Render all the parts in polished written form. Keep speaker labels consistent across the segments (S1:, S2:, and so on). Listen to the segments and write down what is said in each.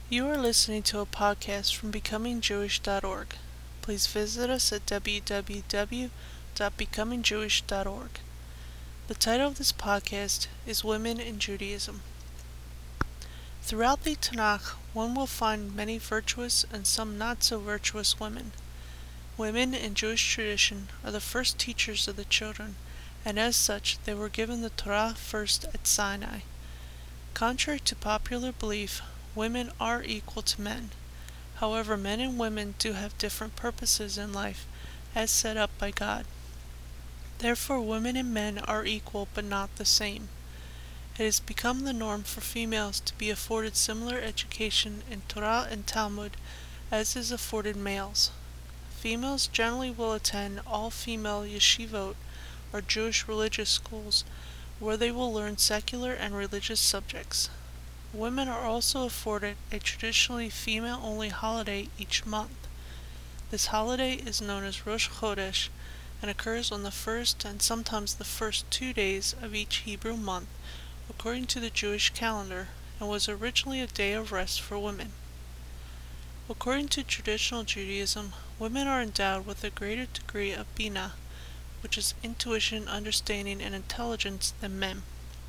S1: You are listening to a podcast from BecomingJewish.org. Please visit us at www.becomingjewish.org. The title of this podcast is Women in Judaism. Throughout the Tanakh, one will find many virtuous and some not so virtuous women. Women in Jewish tradition are the first teachers of the children, and as such they were given the Torah first at Sinai. Contrary to popular belief, women are equal to men. However, men and women do have different purposes in life, as set up by God. Therefore, women and men are equal but not the same. It has become the norm for females to be afforded similar education in Torah and Talmud as is afforded males. Females generally will attend all-female yeshivot, or Jewish religious schools, where they will learn secular and religious subjects. Women are also afforded a traditionally female-only holiday each month. This holiday is known as Rosh Chodesh and occurs on the first and sometimes the first 2 days of each Hebrew month, according to the Jewish calendar, and was originally a day of rest for women. According to traditional Judaism, women are endowed with a greater degree of Bina, which is intuition, understanding, and intelligence, than men.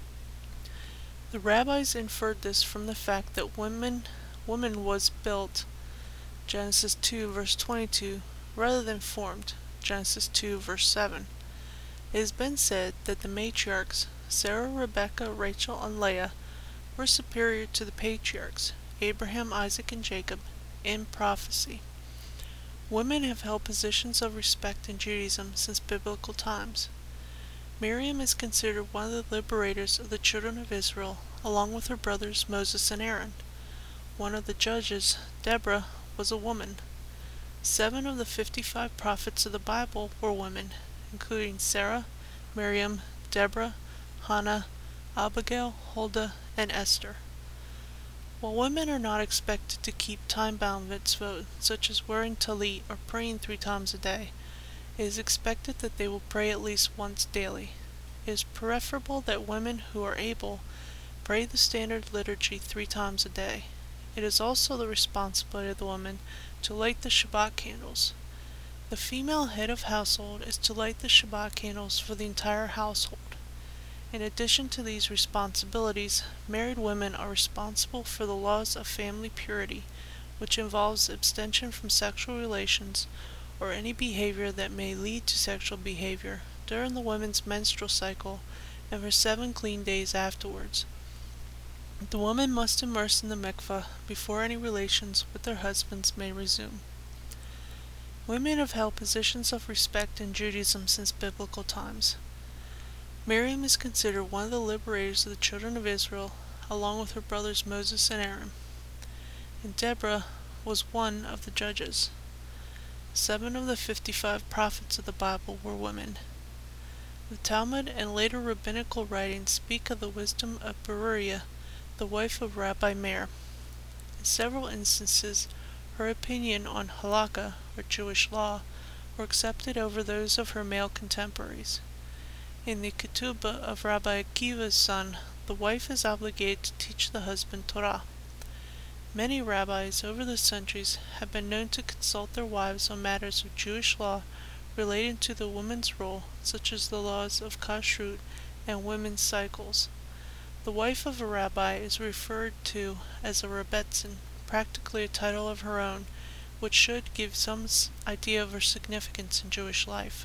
S1: The rabbis inferred this from the fact that woman was built, Genesis 2 verse 22, rather than formed, Genesis 2 verse 7. It has been said that the matriarchs, Sarah, Rebekah, Rachel, and Leah, were superior to the patriarchs, Abraham, Isaac, and Jacob, in prophecy. Women have held positions of respect in Judaism since biblical times. Miriam is considered one of the liberators of the children of Israel, along with her brothers Moses and Aaron. One of the judges, Deborah, was a woman. 7 of the 55 prophets of the Bible were women, including Sarah, Miriam, Deborah, Hannah, Abigail, Huldah, and Esther. While women are not expected to keep time-bound mitzvot, such as wearing talit or praying 3 times a day, it is expected that they will pray at least once daily. It is preferable that women who are able pray the standard liturgy 3 times a day. It is also the responsibility of the woman to light the Shabbat candles. The female head of household is to light the Shabbat candles for the entire household. In addition to these responsibilities, married women are responsible for the laws of family purity, which involves abstention from sexual relations or any behavior that may lead to sexual behavior during the woman's menstrual cycle and for 7 clean days afterwards. The woman must immerse in the mikveh before any relations with their husbands may resume. Women have held positions of respect in Judaism since biblical times. Miriam is considered one of the liberators of the children of Israel, along with her brothers Moses and Aaron. And Deborah was one of the judges. 7 of the 55 prophets of the Bible were women. The Talmud and later rabbinical writings speak of the wisdom of Beruria, the wife of Rabbi Meir. In several instances, her opinion on halakha, or Jewish law, were accepted over those of her male contemporaries. In the Ketubah of Rabbi Akiva's son, the wife is obligated to teach the husband Torah. Many rabbis over the centuries have been known to consult their wives on matters of Jewish law relating to the woman's role, such as the laws of kashrut and women's cycles. The wife of a rabbi is referred to as a rebbetzin, practically a title of her own, which should give some idea of her significance in Jewish life.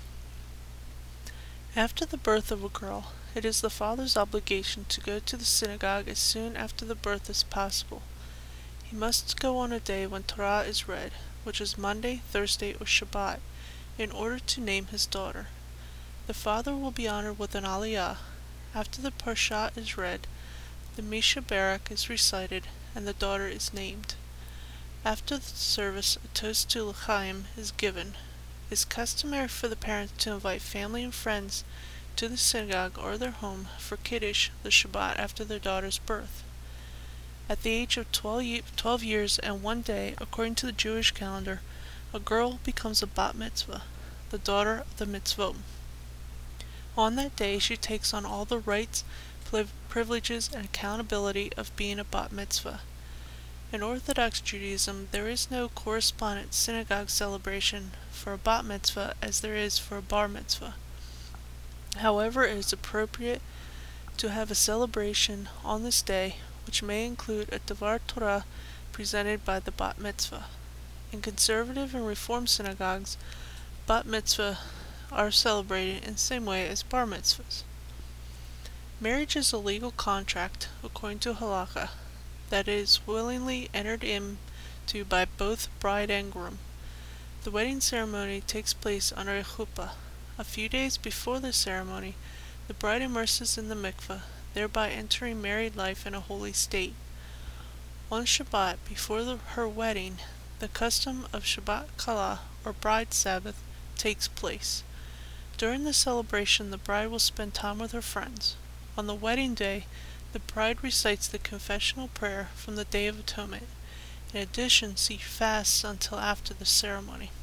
S1: After the birth of a girl, it is the father's obligation to go to the synagogue as soon after the birth as possible. He must go on a day when Torah is read, which is Monday, Thursday, or Shabbat, in order to name his daughter. The father will be honored with an aliyah. After the parsha is read, the Misha Barak is recited, and the daughter is named. After the service, a toast to l'chaim is given. It is customary for the parents to invite family and friends to the synagogue or their home for Kiddush, the Shabbat after their daughter's birth. At the age of 12 years and 1 day, according to the Jewish calendar, a girl becomes a bat mitzvah, the daughter of the mitzvot. On that day, she takes on all the rights, privileges, and accountability of being a bat mitzvah. In Orthodox Judaism, there is no correspondent synagogue celebration for a bat mitzvah as there is for a bar mitzvah. However, it is appropriate to have a celebration on this day, which may include a Devar Torah presented by the bat mitzvah. In conservative and reform synagogues, bat mitzvah are celebrated in the same way as bar mitzvahs. Marriage is a legal contract, according to halakha, that is willingly entered into by both bride and groom. The wedding ceremony takes place under a chuppah. A few days before the ceremony, the bride immerses in the mikveh, thereby entering married life in a holy state. On Shabbat, before her wedding, the custom of Shabbat Kala, or Bride Sabbath, takes place. During the celebration, the bride will spend time with her friends. On the wedding day, the bride recites the confessional prayer from the Day of Atonement. In addition, she fasts until after the ceremony.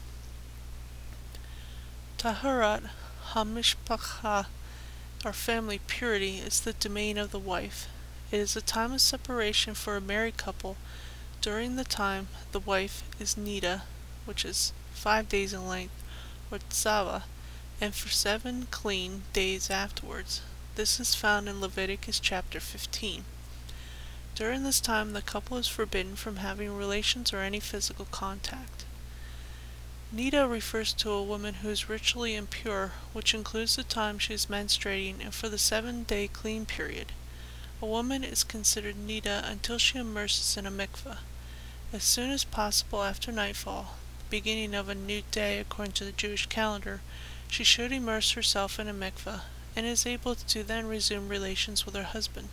S1: Taharat HaMishpacha, or family purity, is the domain of the wife. It is a time of separation for a married couple. During the time, the wife is nida, which is 5 days in length, or tzava, and for 7 clean days afterwards. This is found in Leviticus chapter 15. During this time, the couple is forbidden from having relations or any physical contact. Nida refers to a woman who is ritually impure, which includes the time she is menstruating and for the 7-day clean period. A woman is considered nida until she immerses in a mikveh. As soon as possible after nightfall, the beginning of a new day according to the Jewish calendar, she should immerse herself in a mikveh, and is able to then resume relations with her husband.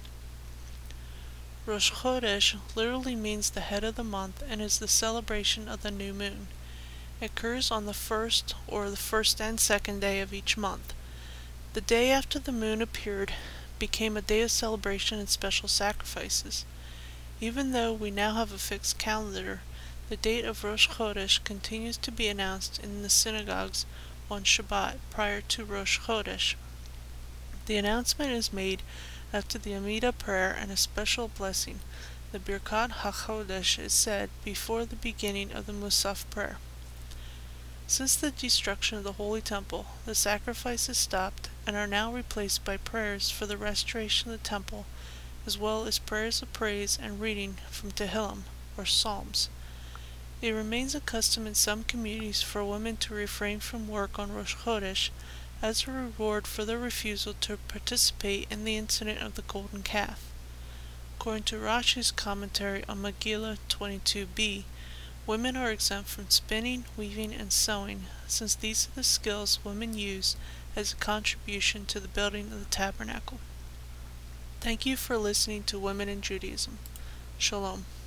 S1: Rosh Chodesh literally means the head of the month and is the celebration of the new moon. It occurs on the first or the first and second day of each month. The day after the moon appeared became a day of celebration and special sacrifices. Even though we now have a fixed calendar, the date of Rosh Chodesh continues to be announced in the synagogues on Shabbat prior to Rosh Chodesh. The announcement is made after the Amidah prayer and a special blessing. The Birkat HaChodesh is said before the beginning of the Musaf prayer. Since the destruction of the Holy Temple, the sacrifices stopped and are now replaced by prayers for the restoration of the Temple, as well as prayers of praise and reading from Tehillim, or Psalms. It remains a custom in some communities for women to refrain from work on Rosh Chodesh as a reward for their refusal to participate in the incident of the golden calf. According to Rashi's commentary on Megillah 22b, women are exempt from spinning, weaving, and sewing, since these are the skills women use as a contribution to the building of the tabernacle. Thank you for listening to Women in Judaism. Shalom.